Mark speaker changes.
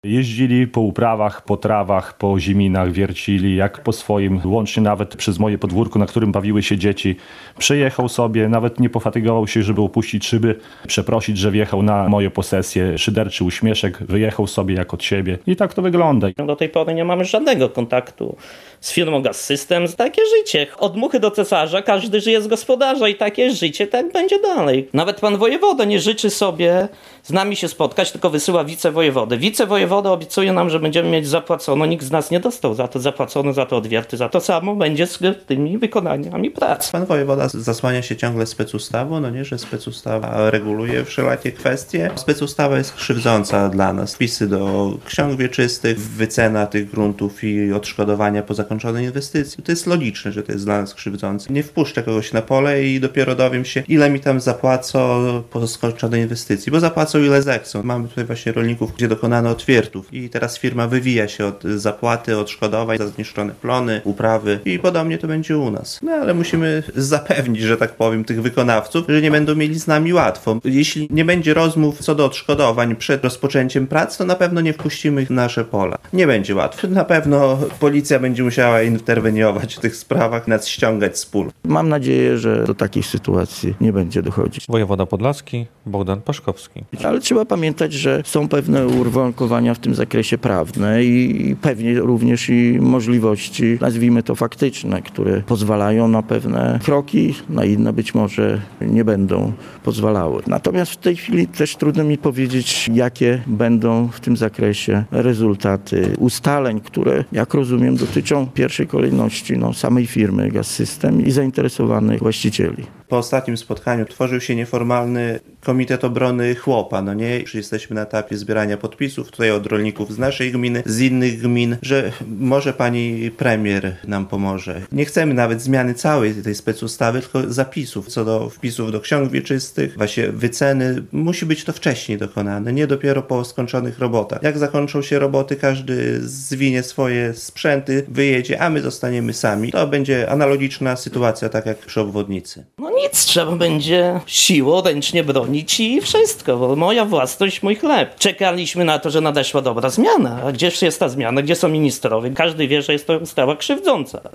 Speaker 1: Jeździli po uprawach, po trawach, po zieminach, wiercili jak po swoim, łącznie nawet przez moje podwórko, na którym bawiły się dzieci. Przyjechał sobie, nawet nie pofatygował się, żeby opuścić szyby, przeprosić, że wjechał na moje posesje, szyderczy uśmieszek, wyjechał sobie jak od siebie. I tak to wygląda.
Speaker 2: Do tej pory nie mamy żadnego kontaktu z firmą Gaz System. Takie życie. Od muchy do cesarza, każdy żyje z gospodarza i takie życie tak będzie dalej. Nawet pan wojewoda nie życzy sobie z nami się spotkać, tylko wysyła wicewojewodę. Wicewojewoda obiecuje nam, że będziemy mieć zapłacono. Nikt z nas nie dostał za to zapłacono, za to odwierty. Za to samo będzie z tymi wykonaniami prac.
Speaker 3: Pan wojewoda zasłania się ciągle specustawą, że specustawa reguluje wszelakie kwestie. Specustawa jest krzywdząca dla nas. Wpisy do ksiąg wieczystych, wycena tych gruntów i odszkodowania po zakończonej inwestycji. To jest logiczne, że to jest dla nas krzywdzące. Nie wpuszczę kogoś na pole i dopiero dowiem się, ile mi tam zapłacą po skończonej inwestycji, bo zapłacą ile zechcą. Mamy tutaj właśnie rolników, gdzie dokonano odwiertów i teraz firma wywija się od zapłaty, odszkodowań za zniszczone plony, uprawy i podobnie to będzie u nas. Ale musimy zapewnić, że tak powiem, tych wykonawców, że nie będą mieli z nami łatwo. Jeśli nie będzie rozmów co do odszkodowań przed rozpoczęciem prac, to na pewno nie wpuścimy ich w nasze pola. Nie będzie łatwo. Na pewno policja będzie musiała interweniować w tych sprawach, nas ściągać z pól.
Speaker 4: Mam nadzieję, że do takich sytuacji nie będzie dochodzić.
Speaker 5: Wojewoda Podlaski, Bogdan Paszkowski.
Speaker 4: Ale trzeba pamiętać, że są pewne uwarunkowania w tym zakresie prawne i pewnie również i możliwości, nazwijmy to faktyczne, które pozwalają na pewne kroki, na inne być może nie będą pozwalały. Natomiast w tej chwili też trudno mi powiedzieć, jakie będą w tym zakresie rezultaty ustaleń, które, jak rozumiem, dotyczą w pierwszej kolejności samej firmy Gaz System i zainteresowanych właścicieli.
Speaker 3: Po ostatnim spotkaniu tworzył się nieformalny Komitet Obrony Chłopa, Już jesteśmy na etapie zbierania podpisów, tutaj od rolników z naszej gminy, z innych gmin, że może pani premier nam pomoże. Nie chcemy nawet zmiany całej tej specustawy, tylko zapisów co do wpisów do ksiąg wieczystych, właśnie wyceny. Musi być to wcześniej dokonane, nie dopiero po skończonych robotach. Jak zakończą się roboty, każdy zwinie swoje sprzęty, wyjedzie, a my zostaniemy sami. To będzie analogiczna sytuacja, tak jak przy obwodnicy.
Speaker 2: Nic, trzeba będzie siłą ręcznie bronić i wszystko, bo moja własność, mój chleb. Czekaliśmy na to, że nadeszła dobra zmiana. A gdzież jest ta zmiana? Gdzie są ministrowie? Każdy wie, że jest to ustawa krzywdząca.